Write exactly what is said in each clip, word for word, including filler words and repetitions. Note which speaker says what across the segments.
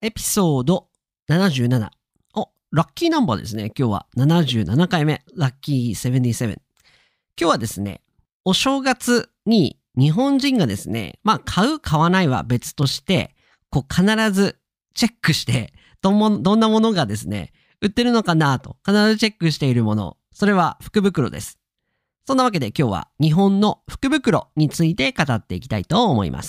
Speaker 1: エピソードななじゅうなな。お、ラッキーナンバーですね。今日はななじゅうななかいめ。ラッキーななじゅうなな。今日はですね、お正月に日本人がですね、まあ買う買わないは別として、こう必ずチェックして、どんも、どんなものがですね、売ってるのかなと必ずチェックしているもの。それは福袋です。そんなわけで今日は日本の福袋について語っていきたいと思います。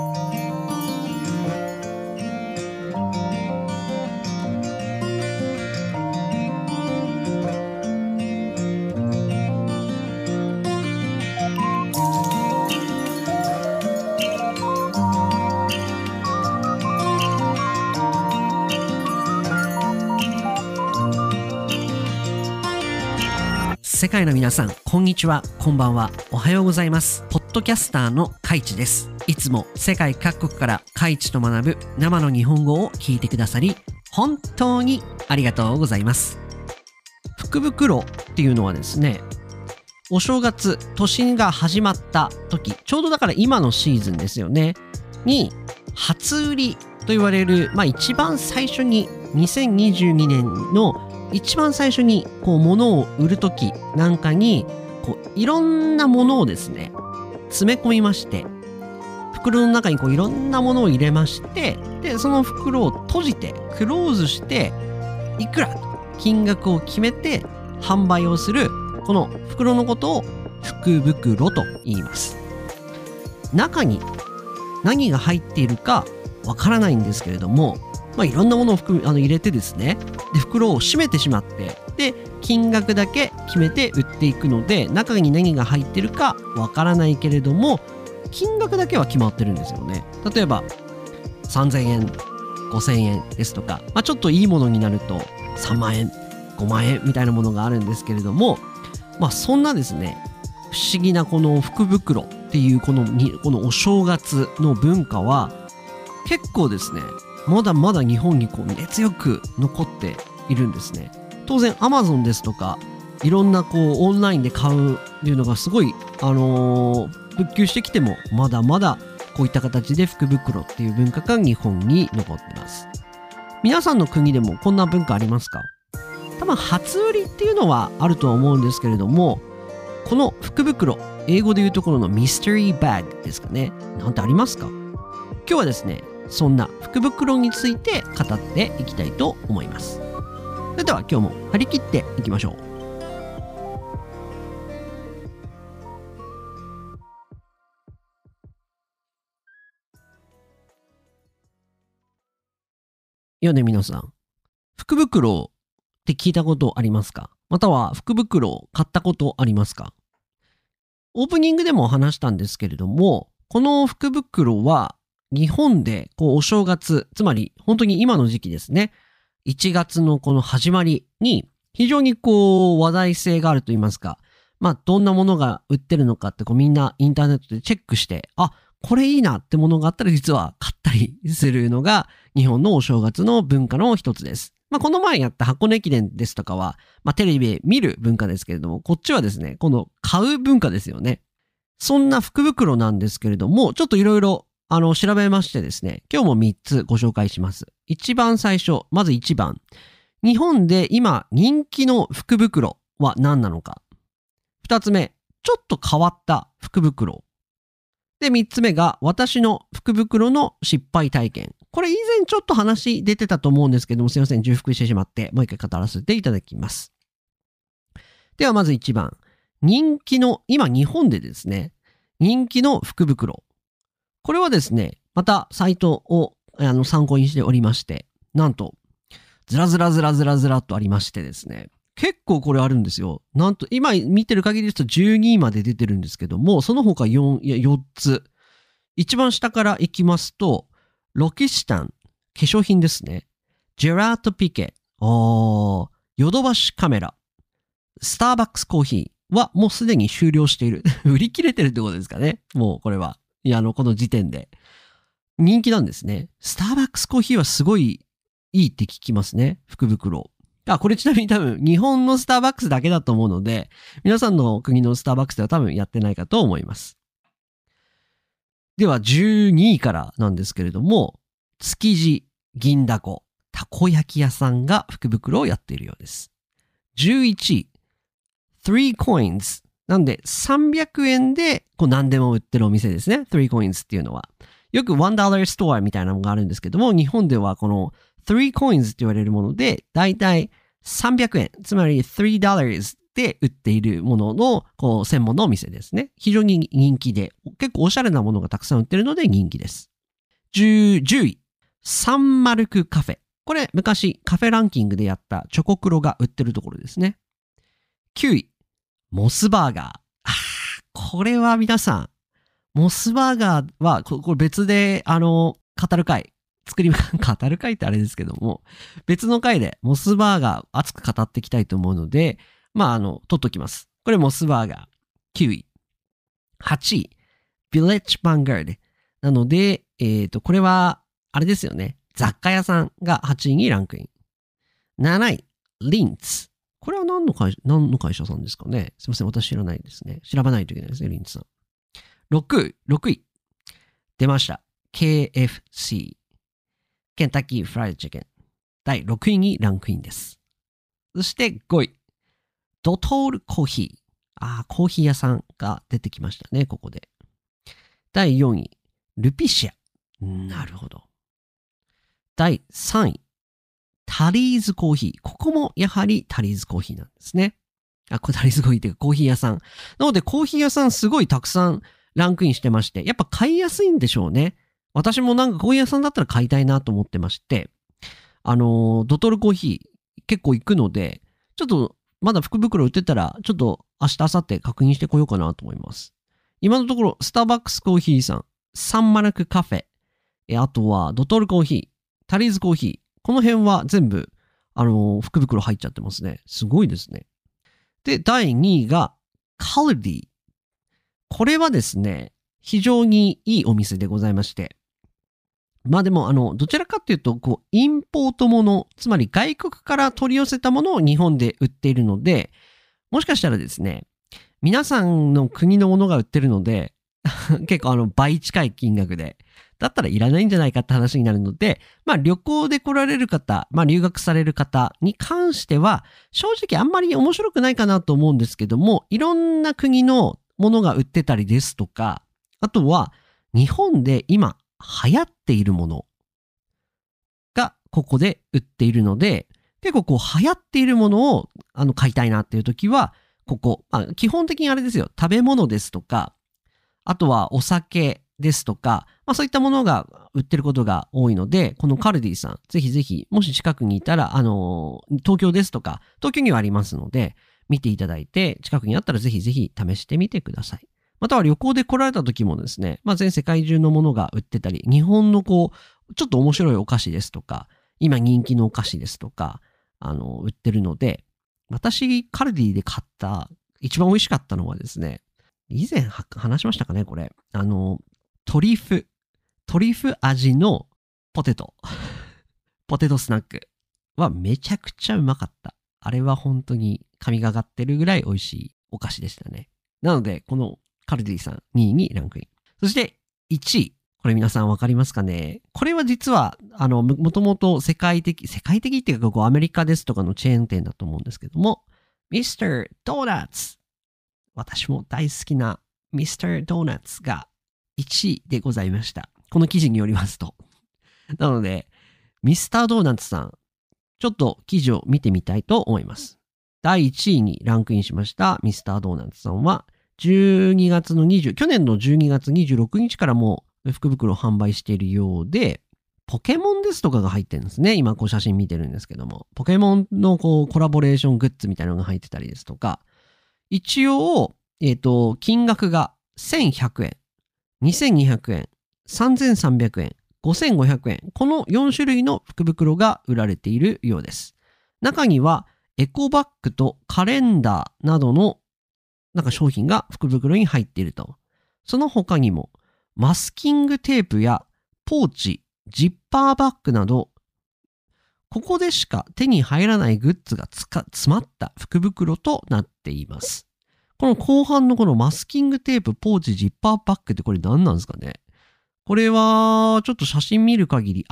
Speaker 1: 世界の皆さん、こんにちは、こんばんは、おはようございます。ポッドキャスターのカイチです。いつも世界各国からカイチと学ぶ生の日本語を聞いてくださり、本当にありがとうございます。福袋っていうのはですね、お正月、年が始まった時、ちょうどだから今のシーズンですよね、に、初売りと言われる、まあ一番最初ににせんにじゅうにねんの一番最初にこう物を売るときなんかにこういろんなものをですね詰め込みまして、袋の中にこういろんなものを入れまして、でその袋を閉じてクローズしていくらと金額を決めて販売をするこの袋のことを福袋と言います。中に何が入っているかわからないんですけれども、まあ、いろんなものを含むあの入れてですね、で袋を閉めてしまって、で金額だけ決めて売っていくので、中に何が入ってるかわからないけれども金額だけは決まってるんですよね。例えばさんぜんえん、ごせんえんですとか、まあ、ちょっといいものになるとさんまんえん、ごまんえんみたいなものがあるんですけれども、まあそんなですね不思議なこの福袋っていうこのにこのお正月の文化は結構ですねまだまだ日本にこう熱強く残っているんですね。当然 Amazon ですとかいろんなこうオンラインで買うっていうのがすごい、あのー、普及してきてもまだまだこういった形で福袋っていう文化が日本に残ってます。皆さんの国でもこんな文化ありますか？多分初売りっていうのはあるとは思うんですけれども、この福袋、英語でいうところのミステリーバッグですかね、なんてありますか？今日はですねそんな福袋について語っていきたいと思います。それでは今日も張り切っていきましょう。いやね皆さん、福袋って聞いたことありますか？または福袋を買ったことありますか？オープニングでも話したんですけれども、この福袋は日本でこうお正月、つまり本当に今の時期ですね、いちがつのこの始まりに非常にこう話題性があると言いますか、まあどんなものが売ってるのかってこうみんなインターネットでチェックして、あ、これいいなってものがあったら実は買ったりするのが日本のお正月の文化の一つです。まあこの前やった箱根駅伝ですとかは、まあテレビで見る文化ですけれども、こっちはですね、この買う文化ですよね。そんな福袋なんですけれども、ちょっといろいろあの、調べましてですね、今日もみっつご紹介します。一番最初、まずいちばん。日本で今人気の福袋は何なのか。二つ目、ちょっと変わった福袋。で、三つ目が私の福袋の失敗体験。これ以前ちょっと話出てたと思うんですけども、すいません、重複してしまって、もう一回語らせていただきます。ではまずいちばん。人気の、今日本でですね、人気の福袋。これはですね、またサイトをあの参考にしておりまして、なんと、ずらずらずらずらずらっとありましてですね、結構これあるんですよ。なんと、今見てる限りですとじゅうにいまで出てるんですけども、その他よん、いやよっつ。一番下から行きますと、ロキシタン、化粧品ですね。ジェラートピケ、あー、ヨドバシカメラ、スターバックスコーヒーはもうすでに終了している。売り切れてるってことですかね。もうこれは。いや、あの、この時点で。人気なんですね。スターバックスコーヒーはすごいいいって聞きますね。福袋。あ、これちなみに多分、日本のスターバックスだけだと思うので、皆さんの国のスターバックスでは多分やってないかと思います。では、じゅうにいからなんですけれども、築地銀だこ、たこ焼き屋さんが福袋をやっているようです。じゅういちい、three coins。なんでさんびゃくえんでこう何でも売ってるお店ですね。three coins っていうのは。よく one dollar store みたいなのがあるんですけども、日本ではこのthree coins って言われるもので、だいたいさんびゃくえん、つまり three dollars で売っているもののこう専門のお店ですね。非常に人気で、結構おしゃれなものがたくさん売ってるので人気です。じゅう, じゅうい、サンマルクカフェ。これ昔カフェランキングでやったチョコクロが売ってるところですね。きゅうい、モスバーガー。あー、これは皆さん、モスバーガーは、これ別で、あの、語る会、作り、語る会ってあれですけども、別の回でモスバーガー熱く語っていきたいと思うので、まあ、あの、取っときます。これモスバーガー。きゅうい。はちい、ビレッジバンガード。なので、えっと、これは、あれですよね。雑貨屋さんがはちいにランクイン。なない、リンツ。これは何の会社、何の会社さんですかね。すいません、私知らないですね。調べないといけないですね、リンツさん。ろく、ろくい。出ました。ケーエフシー。ケンタッキーフライドチキン。だいろくいにランクインです。そしてごい。ドトールコーヒー。ああ、コーヒー屋さんが出てきましたね、ここで。だいよんい。ルピシア。なるほど。だいさんい。タリーズコーヒー。ここもやはりタリーズコーヒーなんですね。あ、これタリーズコーヒーっていうかコーヒー屋さん。なのでコーヒー屋さんすごいたくさんランクインしてまして、やっぱ買いやすいんでしょうね。私もなんかコーヒー屋さんだったら買いたいなと思ってまして、あのー、ドトールコーヒー結構行くので、ちょっとまだ福袋売ってたら、ちょっと明日、明後日確認してこようかなと思います。今のところ、スターバックスコーヒーさん、サンマルクカフェ、えあとはドトールコーヒー、タリーズコーヒー、この辺は全部、あのー、福袋入っちゃってますね。すごいですね。で、だいにいが、カルディ。これはですね、非常にいいお店でございまして。まあでも、あの、どちらかっていうと、こう、インポートもの、つまり外国から取り寄せたものを日本で売っているので、もしかしたらですね、皆さんの国のものが売ってるので、結構あの、倍近い金額で、だったらいらないんじゃないかって話になるので、まあ旅行で来られる方、まあ留学される方に関しては、正直あんまり面白くないかなと思うんですけども、いろんな国のものが売ってたりですとか、あとは日本で今流行っているものがここで売っているので、結構こう流行っているものをあの買いたいなっていう時は、ここ、まあ、基本的にあれですよ、食べ物ですとか、あとはお酒ですとか、まあそういったものが売ってることが多いので、このカルディさん、ぜひぜひ、もし近くにいたら、あのー、東京ですとか、東京にはありますので、見ていただいて、近くにあったらぜひぜひ試してみてください。または旅行で来られた時もですね、まあ全世界中のものが売ってたり、日本のこう、ちょっと面白いお菓子ですとか、今人気のお菓子ですとか、あの、売ってるので、私、カルディで買った一番美味しかったのはですね、以前話しましたかね、これ。あの、トリュフ、トリュフ味のポテト、ポテトスナックはめちゃくちゃうまかった。あれは本当に神がかってるぐらい美味しいお菓子でしたね。なので、このカルディさんにいにランクイン。そしていちい。これ皆さんわかりますかね？これは実は、あの、もともと世界的、世界的っていうか、こうアメリカですとかのチェーン店だと思うんですけども、ミスター ドーナツ。私も大好きなミスター ドーナツがいちいでございました。この記事によりますと。なので、ミスター ドーナツさん、ちょっと記事を見てみたいと思います。だいいちいにランクインしましたミスター ドーナツさんは、じゅうにがつのにじゅう、去年のじゅうにがつにじゅうろくにちからもう福袋を販売しているようで、ポケモンですとかが入ってるんですね。今こう写真見てるんですけども。ポケモンのこうコラボレーショングッズみたいなのが入ってたりですとか、一応、えっと、金額がせんひゃくえん、にせんにひゃくえん、さんぜんさんびゃくえん、ごせんごひゃくえん、このよんしゅるいの福袋が売られているようです。中には、エコバッグとカレンダーなどのなんか商品が福袋に入っていると。その他にも、マスキングテープやポーチ、ジッパーバッグなど、ここでしか手に入らないグッズがつか詰まった福袋となっています。この後半のこのマスキングテープ、ポーチ、ジッパーバッグってこれ何なんですかね？これは、ちょっと写真見る限り、あ、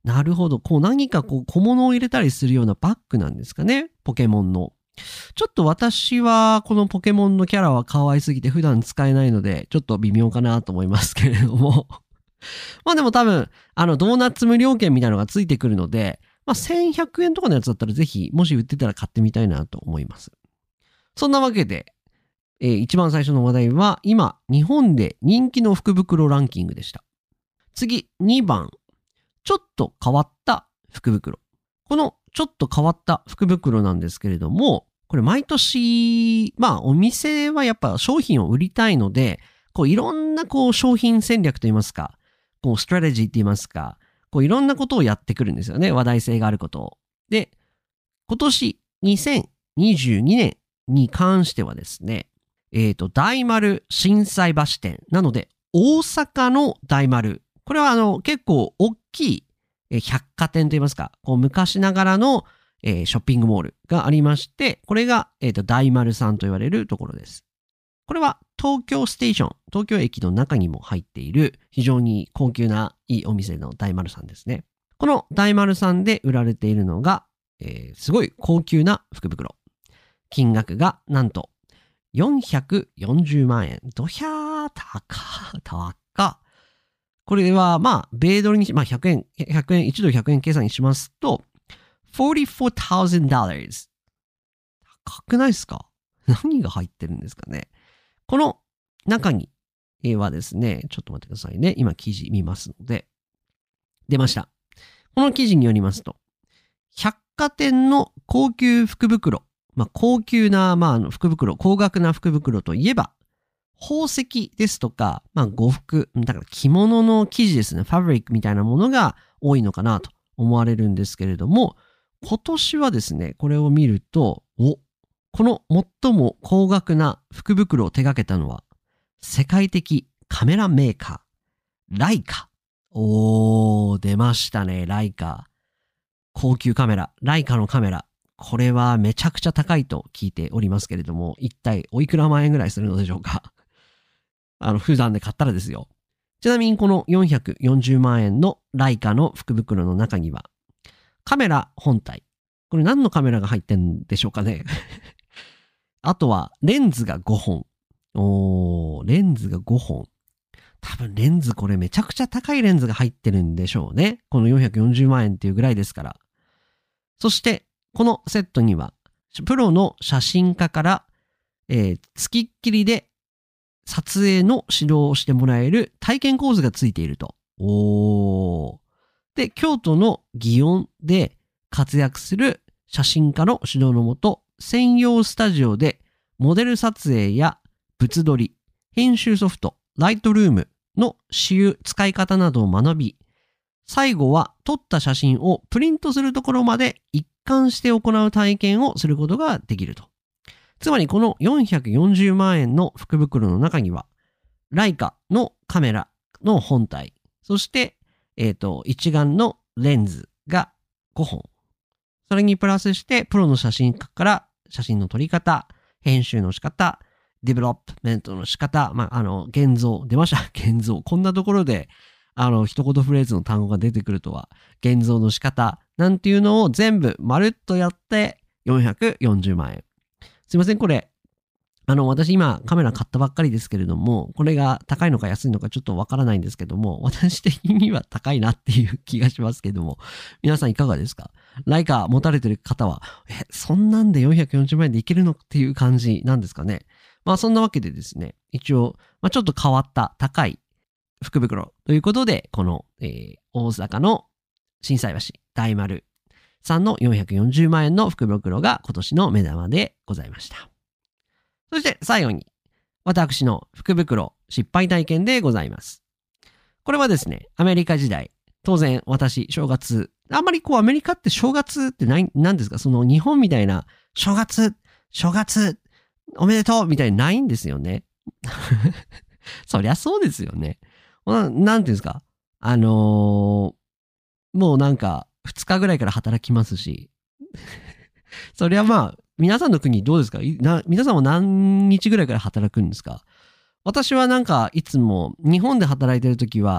Speaker 1: なるほど。こう何かこう小物を入れたりするようなバッグなんですかね。ポケモンの。ちょっと私はこのポケモンのキャラは可愛すぎて普段使えないので、ちょっと微妙かなと思いますけれども。まあでも多分、あのドーナツ無料券みたいなのがついてくるので、まあせんひゃくえんとかのやつだったらぜひ、もし売ってたら買ってみたいなと思います。そんなわけで、えー一番最初の話題は、今、日本で人気の福袋ランキングでした。次、にばん。ちょっと変わった福袋。このちょっと変わった福袋なんですけれども、これ毎年、まあお店はやっぱ商品を売りたいので、こういろんなこう商品戦略といいますか、こうストラテジーって言いますか、こういろんなことをやってくるんですよね。話題性があることを。で、今年にせんにじゅうにねんに関してはですね、えっと、大丸心斎橋店。なので、大阪の大丸。これはあの結構大きいえー百貨店といいますか、こう昔ながらの、えーショッピングモールがありまして、これが、えーと大丸さんと言われるところです。これは東京ステーション、東京駅の中にも入っている非常に高級ないいお店の大丸さんですね。この大丸さんで売られているのが、えーすごい高級な福袋。金額がなんとよんひゃくよんじゅうまんえん。どひゃー、高、高。これは、まあ、米ドルにし、まあ、ひゃくえん、ひゃくえん、いちドルひゃくえん計算にしますと、よんじゅうよんさんぜろドル。高くないですか？何が入ってるんですかね。この中にはですね、ちょっと待ってくださいね。今記事見ますので。出ました。この記事によりますと、百貨店の高級福袋、まあ、高級な、まあ、あの福袋、高額な福袋といえば、宝石ですとか、まあ、呉服、だから着物の生地ですね、ファブリックみたいなものが多いのかなと思われるんですけれども、今年はですね、これを見ると、お、この最も高額な福袋を手掛けたのは、世界的カメラメーカー、ライカ。おー、出ましたね、ライカ。高級カメラ、ライカのカメラ。これはめちゃくちゃ高いと聞いておりますけれども、一体おいくら万円ぐらいするのでしょうか。あの、普段で買ったらですよ。ちなみにこのよんひゃくよんじゅうまんえんのライカの福袋の中には、カメラ本体。これ何のカメラが入ってんでしょうかね。あとは、レンズがごほん。おー、レンズがごほん。多分レンズこれめちゃくちゃ高いレンズが入ってるんでしょうね。このよんひゃくよんじゅうまんえんっていうぐらいですから。そして、このセットには、プロの写真家から、えー、付きっきりで撮影の指導をしてもらえる体験コースがついていると。おー。で、京都の祇園で活躍する写真家の指導のもと、専用スタジオでモデル撮影や物撮り、編集ソフト、ライトルームの使い方などを学び、最後は撮った写真をプリントするところまで一貫して行う体験をすることができると。つまりこのよんひゃくよんじゅうまんえんの福袋の中には、ライカのカメラの本体、そして、えっと、一眼のレンズがごほん。それにプラスして、プロの写真家から写真の撮り方、編集の仕方、ディベロップメントの仕方、まあ、あの、現像、出ました現像。こんなところで、あの、一言フレーズの単語が出てくるとは、現像の仕方、なんていうのを全部まるっとやって、よんひゃくよんじゅうまんえん。すいません、これ、あの、私今カメラ買ったばっかりですけれども、これが高いのか安いのかちょっとわからないんですけども、私的には高いなっていう気がしますけども、皆さんいかがですか？ライカ持たれてる方は、え、そんなんでよんひゃくよんじゅうまんえんでいけるのっていう感じなんですかね。まあそんなわけでですね、一応、まあ、ちょっと変わった高い福袋ということで、この、えー、大阪の心斎橋大丸さんのよんひゃくよんじゅうまんえんの福袋が今年の目玉でございました。そして最後に、私の福袋失敗体験でございます。これはですね、アメリカ時代、当然私、正月、あんまりこうアメリカって正月ってない、なんですか、その日本みたいな正月、正月、おめでとうみたいにないんですよね。そりゃそうですよね。な, なんていうんですか、あのー、もうなんかふつかぐらいから働きますし、そりゃまあ、皆さんの国どうですか？な皆さんは何日ぐらいから働くんですか？私はなんかいつも日本で働いてるときは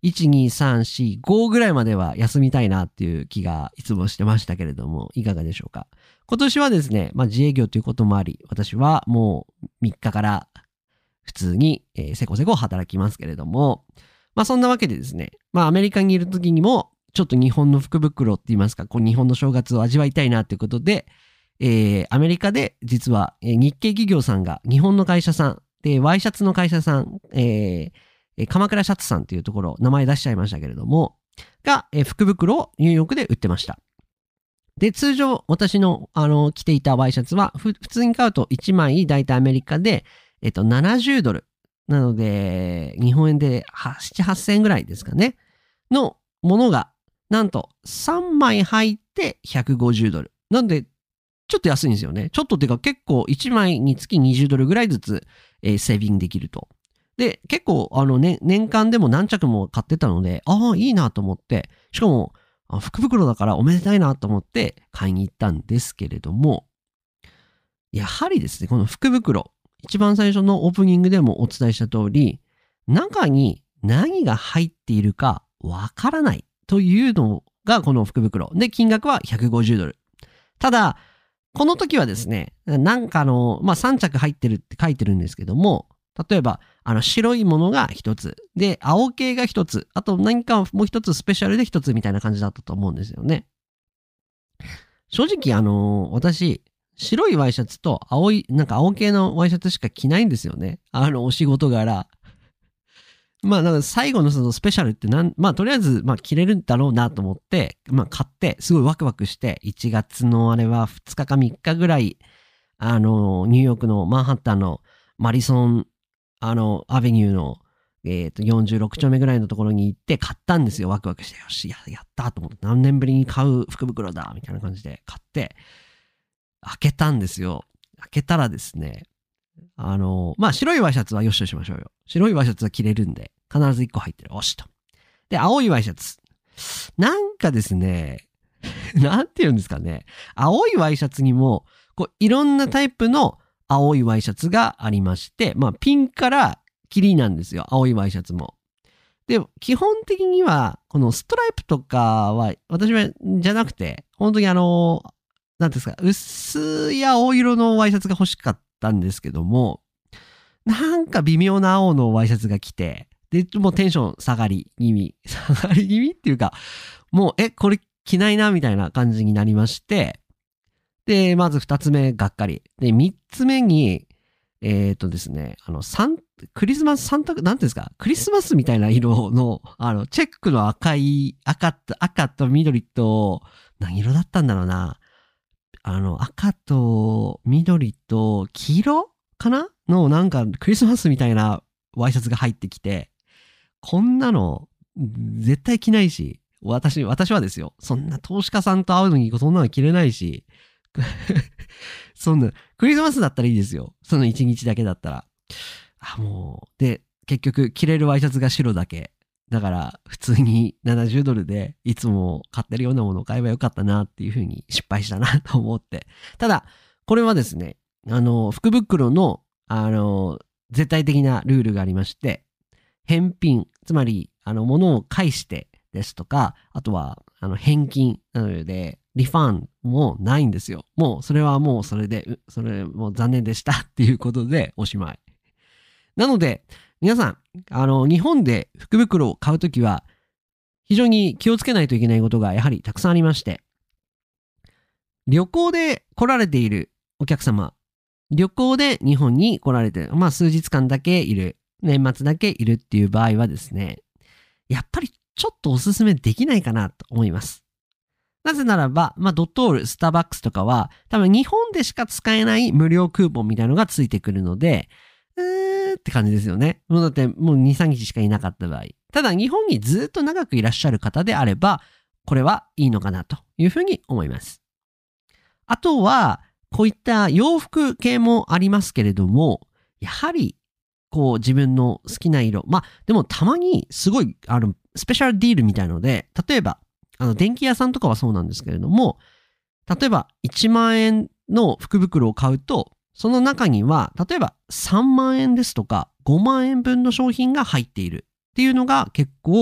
Speaker 1: いち、に、さん、よん、ごぐらいまでは休みたいなっていう気がいつもしてましたけれども、いかがでしょうか。今年はですね、まあ自営業ということもあり、私はもうみっかから普通に、えー、せこせこ働きますけれども、まあそんなわけでですね、まあアメリカにいる時にも、ちょっと日本の福袋って言いますか、こう日本の正月を味わいたいなっていうことで、えー、アメリカで実は、えー、日系企業さんが日本の会社さん、で、ワイシャツの会社さん、えー、鎌倉シャツさんっていうところ、名前出しちゃいましたけれども、が、えー、福袋をニューヨークで売ってました。で、通常、私の、あの、着ていたワイシャツは、ふ普通に買うといちまい、だいたいアメリカで、えっと、ななじゅうドル。なので、日本円でなな、はっせんえんぐらいですかね。のものが、なんと、さんまい入ってひゃくごじゅうドル。なんで、ちょっと安いんですよね。ちょっとっていうか結構いちまいにつきにじゅうドルぐらいずつ、えー、セービングできると。で、結構あの、ね、年間でも何着も買ってたので、ああ、いいなと思って、しかも福袋だからおめでたいなと思って買いに行ったんですけれども、やはりですね、この福袋、一番最初のオープニングでもお伝えした通り、中に何が入っているかわからないというのがこの福袋。で、金額はひゃくごじゅうドル。ただ、この時はですね、なんかの、まあ、さん着入ってるって書いてるんですけども、例えば、あの、白いものが一つ、で、青系が一つ、あと何かもう一つスペシャルで一つみたいな感じだったと思うんですよね。正直、あのー、私、白いワイシャツと青い、なんか青系のワイシャツしか着ないんですよね。あの、お仕事柄。まあ、なんか最後のそのスペシャルってなん、まあ、とりあえず、まあ、着れるんだろうなと思って、まあ、買って、すごいワクワクして、いちがつのあれはふつかかみっかぐらい、あの、ニューヨークのマンハッタンのマリソン、あの、アベニューの、えっと、よんじゅうろく丁目ぐらいのところに行って買ったんですよ。ワクワクして、よし、や、やったと思って、何年ぶりに買う福袋だ、みたいな感じで買って、開けたんですよ。開けたらですね、あの、まあ、白いワイシャツはよしとしましょうよ。白いワイシャツは着れるんで、必ずいっこ入ってる。おしと。で、青いワイシャツ。なんかですね、なんて言うんですかね。青いワイシャツにも、こう、いろんなタイプの青いワイシャツがありまして、まあ、ピンからキリなんですよ。青いワイシャツも。で、基本的には、このストライプとかは、私は、じゃなくて、本当にあの、なんですか、薄い青色のワイシャツが欲しかったんですけども、なんか微妙な青のワイシャツが来て、で、もうテンション下がり気味。下がり気味っていうか、もう、え、これ着ないな、みたいな感じになりまして、で、まず二つ目、がっかり。で、三つ目に、えっとですね、あの、サン、クリスマスサンタ、なんていうんですか、クリスマスみたいな色の、あの、チェックの赤い、赤と、赤と緑と、何色だったんだろうな。あの、赤と緑と黄色かなの、なんか、クリスマスみたいなワイシャツが入ってきて、こんなの、絶対着ないし、私、私はですよ、そんな投資家さんと会うのにそんなの着れないし、そんな、クリスマスだったらいいですよ。その一日だけだったら。あ、もう、で、結局、着れるワイシャツが白だけ。だから、普通にななじゅうドルで、いつも買ってるようなものを買えばよかったなっていうふうに失敗したなと思って。ただ、これはですね、あの、福袋の、あの、絶対的なルールがありまして、返品、つまり、あの、物を返してですとか、あとは、あの、返金なので、リファンもないんですよ。もう、それはもうそれで、それもう残念でしたっていうことでおしまい。なので、皆さん、あの、日本で福袋を買うときは、非常に気をつけないといけないことがやはりたくさんありまして、旅行で来られているお客様、旅行で日本に来られて、まあ数日間だけいる、年末だけいるっていう場合はですね、やっぱりちょっとおすすめできないかなと思います。なぜならば、まあ、ドトール、スターバックスとかは、多分日本でしか使えない無料クーポンみたいなのがついてくるので、うーって感じですよね。もうだってもうに、さんにちしかいなかった場合。ただ日本にずっと長くいらっしゃる方であれば、これはいいのかなというふうに思います。あとは、こういった洋服系もありますけれども、やはり、こう自分の好きな色。まあ、でもたまにすごい、あの、スペシャルディールみたいので、例えば、あの、電気屋さんとかはそうなんですけれども、例えばいちまん円の福袋を買うと、その中には、例えばさんまん円ですとかごまん円分の商品が入っているっていうのが結構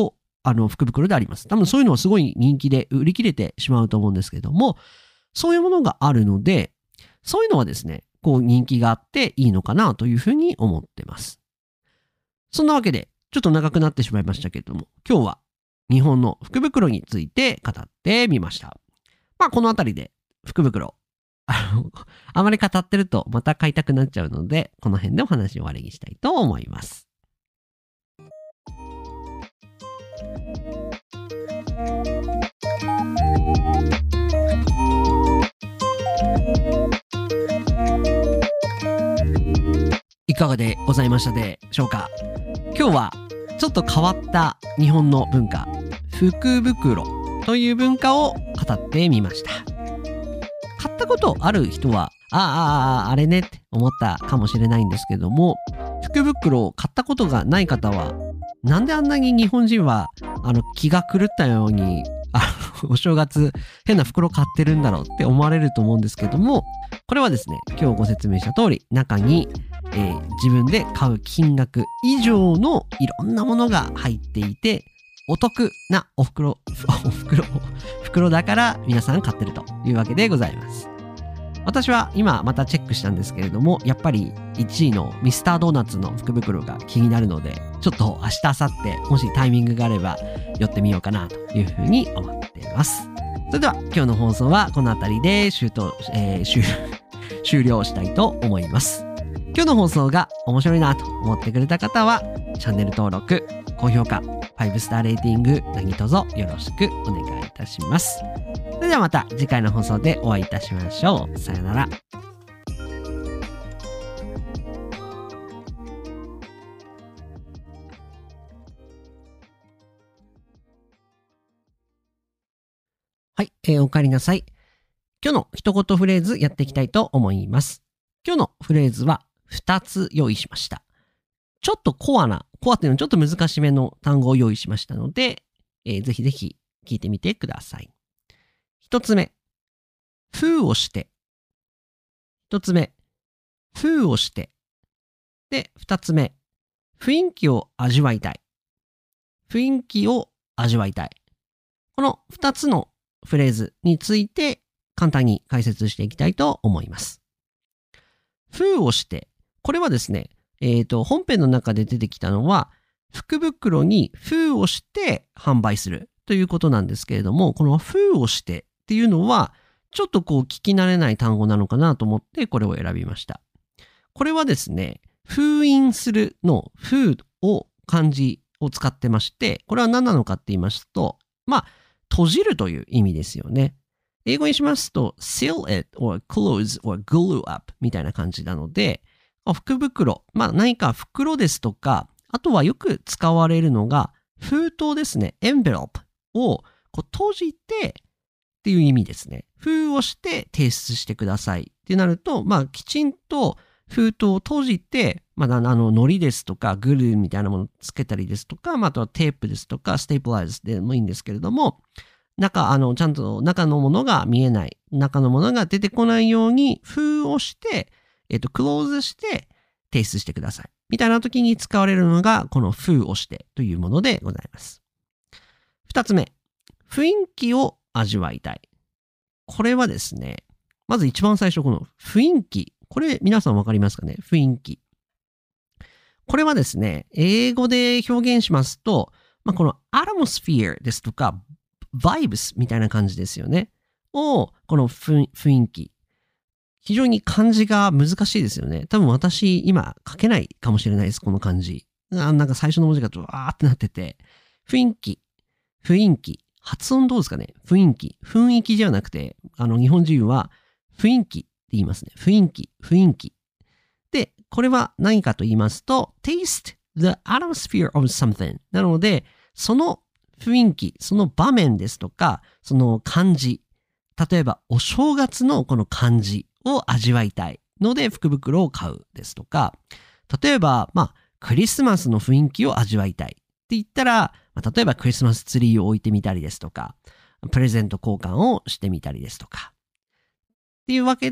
Speaker 1: あの、福袋であります。多分そういうのはすごい人気で売り切れてしまうと思うんですけれども、そういうものがあるので、そういうのはですね、こう人気があっていいのかなというふうに思ってます。そんなわけで、ちょっと長くなってしまいましたけれども、今日は日本の福袋について語ってみました。まあ、このあたりで福袋、あの、あまり語ってるとまた買いたくなっちゃうので、この辺でお話を終わりにしたいと思います。いかがでございましたでしょうか。今日はちょっと変わった日本の文化、福袋という文化を語ってみました。買ったことある人は、ああ、ああ、あれねって思ったかもしれないんですけども、福袋を買ったことがない方は、なんであんなに日本人はあの気が狂ったようにあのお正月変な袋買ってるんだろうって思われると思うんですけども、これはですね、今日ご説明した通り、中に、えー、自分で買う金額以上のいろんなものが入っていて、お得なお袋、お袋、袋だから皆さん買ってるというわけでございます。私は今またチェックしたんですけれども、やっぱりいちいのミスタードーナツの福袋が気になるので、ちょっと明日、明後日、もしタイミングがあれば寄ってみようかなというふうに思っています。それでは今日の放送はこの辺りで終了、えー、終終了したいと思います。今日の放送が面白いなと思ってくれた方は、チャンネル登録、高評価、ごスターレーティング何卒よろしくお願いいたします。それではまた次回の放送でお会いいたしましょう。さよなら。はい、えー、お帰りなさい。今日の一言フレーズやっていきたいと思います。今日のフレーズはふたつ用意しました。ちょっとコアな、コアっていうのはちょっと難しめの単語を用意しましたので、えー、ぜひぜひ聞いてみてください。一つ目、封をして。一つ目、封をして。で、二つ目、雰囲気を味わいたい。雰囲気を味わいたい。この二つのフレーズについて簡単に解説していきたいと思います。封をして。これはですね、えっと、本編の中で出てきたのは、福袋に封をして販売するということなんですけれども、この封をしてっていうのは、ちょっとこう聞き慣れない単語なのかなと思ってこれを選びました。これはですね、封印するの封を漢字を使ってまして、これは何なのかって言いますと、まあ、閉じるという意味ですよね。英語にしますと、seal it or close or glue up みたいな感じなので、福袋、まあ何か袋ですとか、あとはよく使われるのが、封筒ですね、envelope をこう閉じてっていう意味ですね。封をして提出してくださいってなると、まあきちんと封筒を閉じて、まああの、糊ですとか、グルーみたいなものをつけたりですとか、まああとはテープですとか、ステープライズでもいいんですけれども、中、あの、ちゃんと中のものが見えない、中のものが出てこないように封をして、えっと、クローズして提出してください。みたいな時に使われるのが、この封をしてというものでございます。二つ目、雰囲気を味わいたい。これはですね、まず一番最初この雰囲気。これ皆さんわかりますかね？雰囲気。これはですね、英語で表現しますと、まあ、このアトモスフィアですとか、vibes みたいな感じですよね。を、この雰囲気。非常に漢字が難しいですよね。多分私今書けないかもしれないです、この漢字。あなんか最初の文字がわーってなってて、雰囲気、雰囲気、発音どうですかね？雰囲気、雰囲気じゃなくて、あの日本人は雰囲気って言いますね。雰囲気、雰囲気。で、これは何かと言いますと、taste the atmosphere of something。なので、その雰囲気、その場面ですとか、その漢字。例えば、お正月のこの漢字を味わいたいので福袋を買うですとか、例えば、まあ、クリスマスの雰囲気を味わいたいって言ったら、まあ、例えばクリスマスツリーを置いてみたりですとか、プレゼント交換をしてみたりですとか。っていうわけで、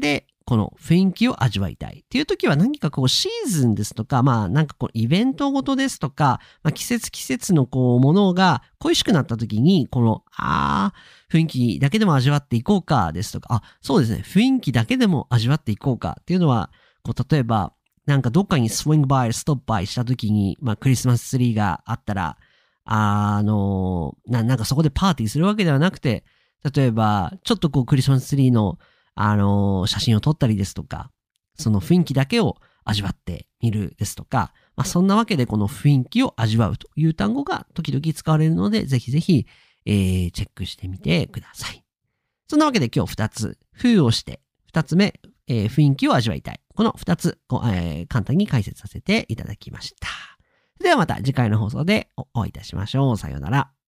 Speaker 1: この雰囲気を味わいたいっていう時は何かこうシーズンですとか、まあなんかこうイベントごとですとか、まあ季節季節のこうものが恋しくなった時に、この、あー、雰囲気だけでも味わっていこうかですとか、あ、そうですね、雰囲気だけでも味わっていこうかっていうのは、こう例えば、なんかどっかにスウィングバイ、ストップバイした時に、まあクリスマスツリーがあったら、あのな、なんかそこでパーティーするわけではなくて、例えば、ちょっとこうクリスマスツリーのあのー、写真を撮ったりですとか、その雰囲気だけを味わってみるですとか、まあ、そんなわけでこの雰囲気を味わうという単語が時々使われるので、ぜひぜひ、えー、チェックしてみてください。そんなわけで今日ふたつ、風をして、ふたつめ、えー、雰囲気を味わいたい。このふたつ、えー、簡単に解説させていただきました。ではまた次回の放送でお会いいたしましょう。さようなら。